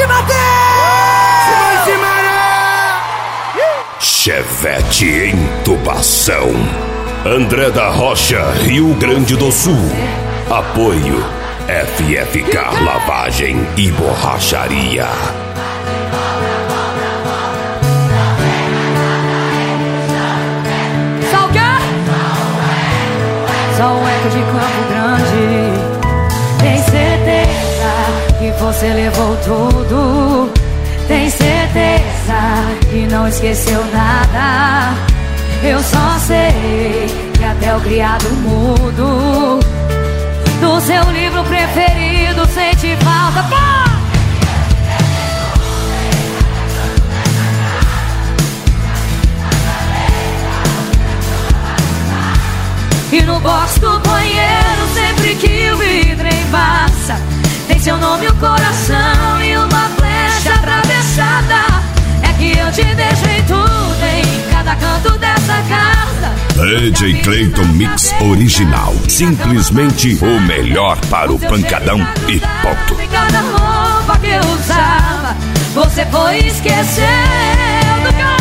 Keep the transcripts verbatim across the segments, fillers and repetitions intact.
cima dele! Cima, cima, Chevette Intubação. André da Rocha, Rio Grande do Sul. Apoio F F K Lavagem e Borracharia. Só o quê? Só um eco de Campo Grande. Tem certeza que você levou tudo? Tem certeza que não esqueceu nada? Eu só sei que até o criado mudo do seu livro preferido sente falta. Pá! E no box do banheiro, sempre que o vidro embaça, tem seu nome, o coração e uma flecha atravessada. É que eu te deixei tudo em cada canto dessa casa. D J Clayton Mix Original. Simplesmente o melhor para o pancadão e ponto. Em cada roupa que eu usava, você foi esquecendo que...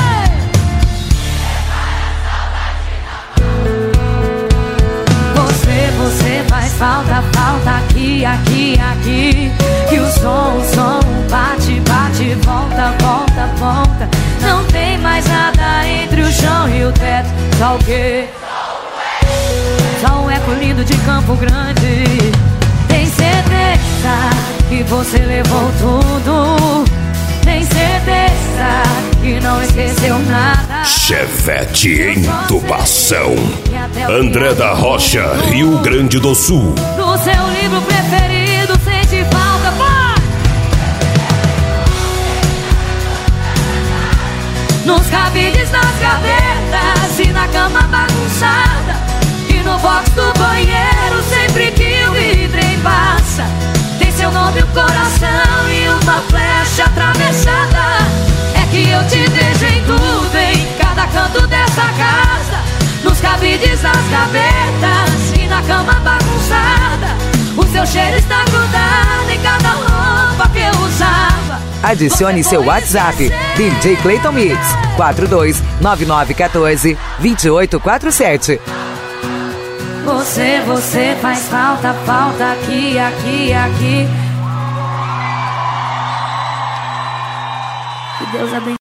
Você, você faz falta, falta aqui, aqui, aqui. Que o som, o som bate, bate, volta, volta, volta. Não tem mais nada entre o chão e o teto. Só o quê? Só um eco lindo de Campo Grande. Tem certeza que você levou tudo? Tem certeza que não esqueceu nada? Chevette Intubação. André da Rocha, Rio Grande do Sul. Do seu livro preferido sente falta, pá! Nos cabides, nas gavetas e na cama bagunçada. E no box do banheiro, sempre que o vidro embaça, tem seu nome, o coração e uma flecha atravessada. É que eu te deixei tudo em cada canto dessa casa. Nos cabides, nas gavetas e na cama bagunçada. O seu cheiro está grudado em cada roupa que eu usava. Adicione seu WhatsApp, D J Clayton Mix, quatro dois nove nove um quatro, dois oito quatro sete. Você, você faz falta, falta aqui, aqui, aqui. Que Deus abençoe.